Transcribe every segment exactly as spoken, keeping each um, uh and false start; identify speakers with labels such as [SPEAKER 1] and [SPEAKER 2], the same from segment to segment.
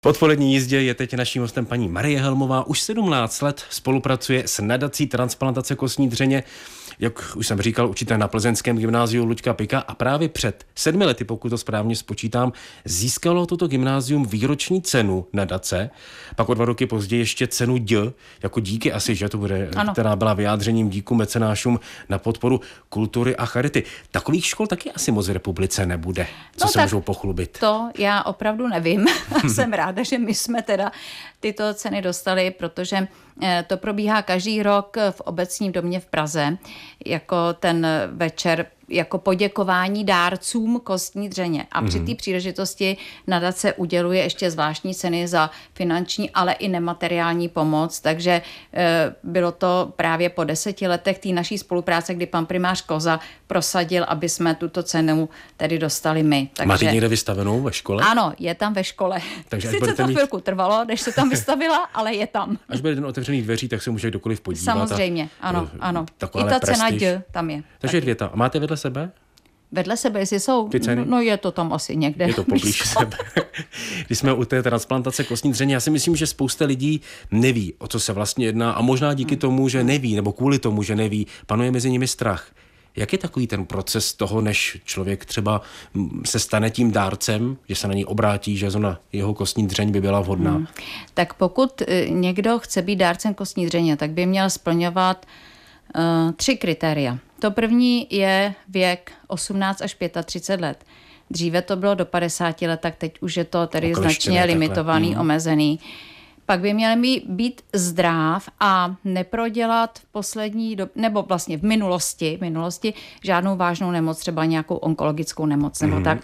[SPEAKER 1] V odpolední jízdě je teď naším hostem paní Marie Helmová. Už sedmnáct let spolupracuje s nadací transplantace kostní dřeně, jak už jsem říkal, učitel na plzeňském gymnáziu Luďka Pika, a právě před sedmi lety, pokud to správně spočítám, získalo toto gymnázium výroční cenu nadace, pak o dva roky později ještě cenu D, jako díky asi, že to bude, ano, která byla vyjádřením díku mecenášům na podporu kultury a charity. Takových škol taky asi moc v republice nebude, co
[SPEAKER 2] no
[SPEAKER 1] se můžou pochlubit.
[SPEAKER 2] To já opravdu nevím. Jsem ráda, že my jsme teda tyto ceny dostali, protože to probíhá každý rok v Obecním domě v Praze, jako ten večer, jako poděkování dárcům kostní dřeně. A při té příležitosti nadace uděluje ještě zvláštní ceny za finanční, ale i nemateriální pomoc. Takže e, bylo to právě po deseti letech té naší spolupráce, kdy pan primář Koza prosadil, aby jsme tuto cenu tedy dostali my. Takže,
[SPEAKER 1] máte někde vystavenou ve škole?
[SPEAKER 2] Ano, je tam ve škole. Takže sice to mít... chvilku trvalo, než se tam vystavila, ale je tam.
[SPEAKER 1] Až bude den otevřených dveří, tak se může kdokoliv podívat.
[SPEAKER 2] Samozřejmě, a, ano, ano. I ta
[SPEAKER 1] prestiž.
[SPEAKER 2] Cena D tam je.
[SPEAKER 1] Takže dvě ta. A máte vedle sebe?
[SPEAKER 2] Vedle sebe, jestli jsou, no je to tam asi někde.
[SPEAKER 1] Je to poblíž sebe. Když jsme u té transplantace kostní dřeně, já si myslím, že spousta lidí neví, o co se vlastně jedná, a možná díky tomu, že neví, nebo kvůli tomu, že neví, panuje mezi nimi strach. Jak je takový ten proces toho, než člověk třeba se stane tím dárcem, že se na něj obrátí, že zrovna jeho kostní dřeň by byla vhodná? Hmm.
[SPEAKER 2] Tak pokud někdo chce být dárcem kostní dřeně, tak by měl splňovat uh, tři kritéria. To první je věk osmnáct až třicet pět let. Dříve to bylo do padesáti let, tak teď už je to tedy značně limitovaný, takhle. omezený. Pak by měl být zdrav a neprodělat v poslední době, nebo vlastně v minulosti, v minulosti žádnou vážnou nemoc, třeba nějakou onkologickou nemoc nebo mm-hmm. tak.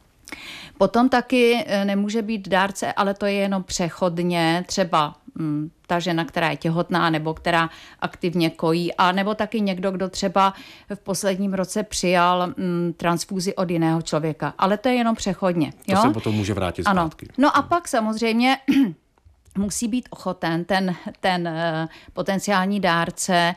[SPEAKER 2] Potom taky nemůže být dárce, ale to je jenom přechodně, třeba hm, ta žena, která je těhotná nebo která aktivně kojí, a nebo taky někdo, kdo třeba v posledním roce přijal hm, transfúzi od jiného člověka. Ale to je jenom přechodně.
[SPEAKER 1] To
[SPEAKER 2] jo?
[SPEAKER 1] se potom může vrátit zpátky.
[SPEAKER 2] Ano. No a pak samozřejmě musí být ochoten ten, ten uh, potenciální dárce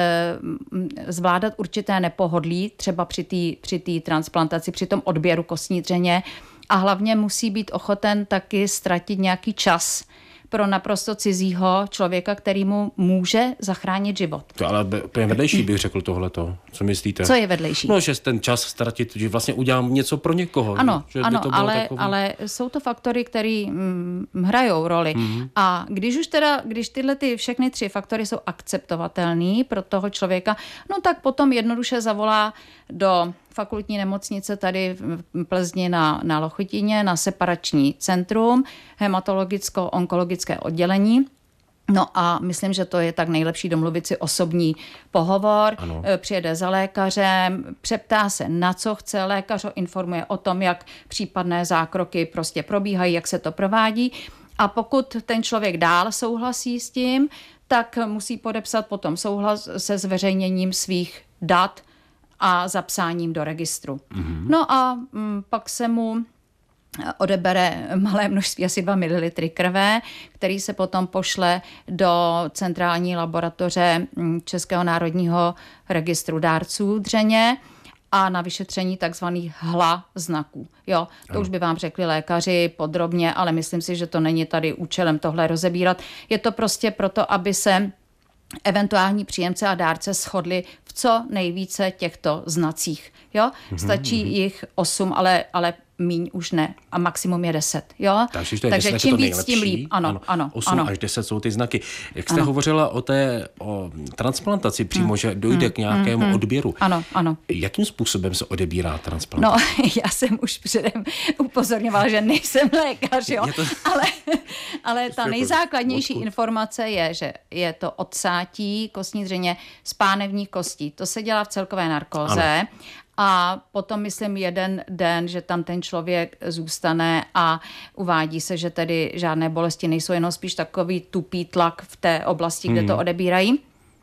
[SPEAKER 2] uh, zvládat určité nepohodlí, třeba při té při té transplantaci, při tom odběru kostní dřeně, a hlavně musí být ochoten taky ztratit nějaký čas pro naprosto cizího člověka, který mu může zachránit život.
[SPEAKER 1] To ale úplně vedlejší bych řekl tohleto. Co myslíte?
[SPEAKER 2] Co je vedlejší?
[SPEAKER 1] No, že ten čas ztratit, že vlastně udělám něco pro někoho.
[SPEAKER 2] Ano,
[SPEAKER 1] že
[SPEAKER 2] ano,
[SPEAKER 1] by to
[SPEAKER 2] ale,
[SPEAKER 1] takový...
[SPEAKER 2] ale jsou to faktory, které mm, hrajou roli. Mm-hmm. A když už teda, když tyhle ty všechny tři faktory jsou akceptovatelný pro toho člověka, no tak potom jednoduše zavolá do fakultní nemocnice tady v Plzni na, na Lochotině, na separační centrum, hematologicko-onkologické oddělení. No a myslím, že to je tak nejlepší domluvit si osobní pohovor, ano. Přijede za lékařem, přeptá se, na co chce, lékař ho informuje o tom, jak případné zákroky prostě probíhají, jak se to provádí, a pokud ten člověk dál souhlasí s tím, tak musí podepsat potom souhlas se zveřejněním svých dat a zapsáním do registru. Mm-hmm. No a m, pak se mu odebere malé množství, asi dva mililitry krve, který se potom pošle do centrální laboratoře Českého národního registru dárců dřeně a na vyšetření takzvaných H L A znaků. Jo, to ano. Už by vám řekli lékaři podrobně, ale myslím si, že to není tady účelem tohle rozebírat. Je to prostě proto, aby se eventuální příjemce a dárce shodli v co nejvíce těchto znacích. Jo? Stačí mm-hmm. jich osm, ale, ale míň už ne. A maximum je deset. Jo?
[SPEAKER 1] Takže, to je
[SPEAKER 2] Takže
[SPEAKER 1] deset,
[SPEAKER 2] čím
[SPEAKER 1] to
[SPEAKER 2] víc, tím líp. Ano, ano, ano,
[SPEAKER 1] osm
[SPEAKER 2] ano.
[SPEAKER 1] až deset jsou ty znaky. Jak jste
[SPEAKER 2] ano.
[SPEAKER 1] hovořila o té o transplantaci přímo, mm. že dojde mm. k nějakému mm. odběru.
[SPEAKER 2] Ano, ano.
[SPEAKER 1] Jakým způsobem se odebírá transplantace?
[SPEAKER 2] No, já jsem už předem upozorňovala, že nejsem lékař, jo? To... ale, ale ta nejzákladnější odkud? informace je, že je to odsátí kostní dřeně z pánevních kostí. To se dělá v celkové narkóze. Ano. A potom, myslím, jeden den, že tam ten člověk zůstane a uvádí se, že tedy žádné bolesti nejsou, jenom spíš takový tupý tlak v té oblasti, kde hmm. to odebírají.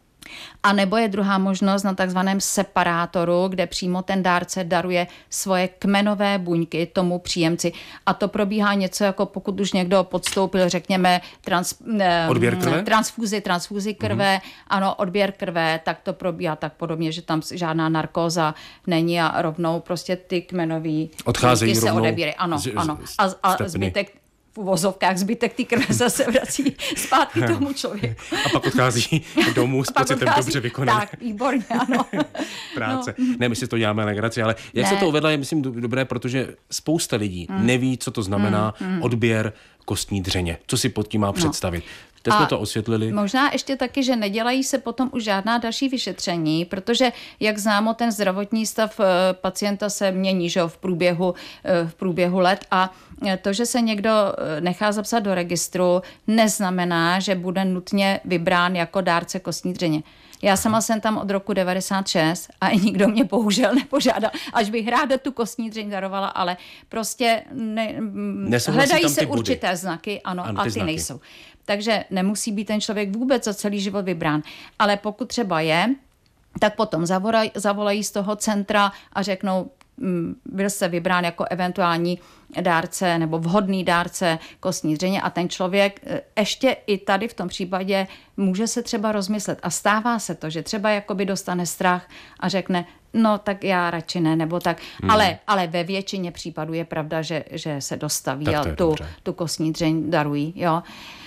[SPEAKER 2] A nebo je druhá možnost na takzvaném separátoru, kde přímo ten dárce daruje svoje kmenové buňky tomu příjemci. A to probíhá něco jako pokud už někdo podstoupil, řekněme, trans,
[SPEAKER 1] odběr krve?
[SPEAKER 2] transfúzi, transfúzi krve, mm-hmm. ano, odběr krve, tak to probíhá tak podobně, že tam žádná narkóza není a rovnou prostě ty kmenové buňky se odebírají. Ano, z, ano. A, a zbytek v uvozovkách zbytek té krve zase vrací zpátky tomu člověku.
[SPEAKER 1] A pak odchází domů s pocitem dobře vykonané.
[SPEAKER 2] Tak, výborně, ano.
[SPEAKER 1] Práce. No. Ne, my si to děláme legraci, ale jak ne. se to uvedla, je myslím dobré, protože spousta lidí hmm. neví, co to znamená hmm. odběr kostní dřeně. Co si pod tím má představit. No. Teď jsme to osvětlili.
[SPEAKER 2] Možná ještě taky, že nedělají se potom už žádná další vyšetření, protože, jak známo, ten zdravotní stav pacienta se mění, že, v průběhu, v průběhu let a to, že se někdo nechá zapsat do registru, neznamená, že bude nutně vybrán jako dárce kostní dřeně. Já sama jsem tam od roku devadesát šest a nikdo mě bohužel nepožádal, až bych ráda tu kostní dřeň darovala, ale prostě ne, hledají se určité body. Znaky, ano, ano a ty, ty nejsou. Takže nemusí být ten člověk vůbec za celý život vybrán. Ale pokud třeba je, tak potom zavolají, zavolají z toho centra a řeknou, byl jste vybrán jako eventuální dárce nebo vhodný dárce kostní dřeně a ten člověk ještě i tady v tom případě může se třeba rozmyslet a stává se to, že třeba jakoby dostane strach a řekne, no tak já radši ne, nebo tak, hmm. ale, ale ve většině případů je pravda, že, že se dostaví a tu, tu kostní dřeň darují, jo.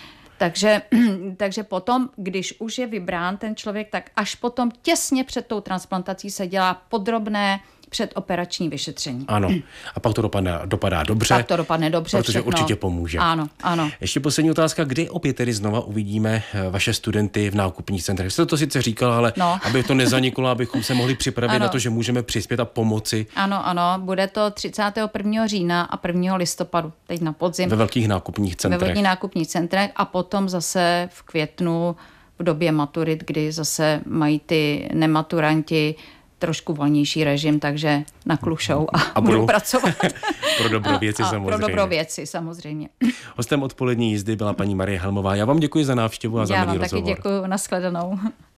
[SPEAKER 2] Takže, takže potom, když už je vybrán ten člověk, tak až potom těsně před tou transplantací se dělá podrobné předoperační vyšetření.
[SPEAKER 1] Ano. A pak to dopadne, dopadá dobře.
[SPEAKER 2] Pak to dopadne dobře.
[SPEAKER 1] Protože
[SPEAKER 2] všechno.
[SPEAKER 1] určitě pomůže.
[SPEAKER 2] Ano, ano.
[SPEAKER 1] Ještě poslední otázka. Kdy opět tedy znova uvidíme vaše studenty v nákupních centrech? Jste to sice říkal, ale no. aby to nezaniklo, abychom se mohli připravit ano. na to, že můžeme přispět a pomoci.
[SPEAKER 2] Ano, ano. Bude to třicátého prvního října a prvního listopadu. Teď na podzim.
[SPEAKER 1] Ve velkých nákupních centrech.
[SPEAKER 2] Ve velkých nákupních centrech a potom zase v květnu v době maturit, kdy zase mají ty nematuranti trošku volnější režim, takže naklušou a, a budou pracovat.
[SPEAKER 1] Pro dobro věci
[SPEAKER 2] a, a
[SPEAKER 1] samozřejmě.
[SPEAKER 2] Pro dobro věci samozřejmě.
[SPEAKER 1] Hostem odpolední jízdy byla paní Marie Helmová. Já vám děkuji za návštěvu a za milý rozhovor.
[SPEAKER 2] Já vám taky děkuji. Nashledanou.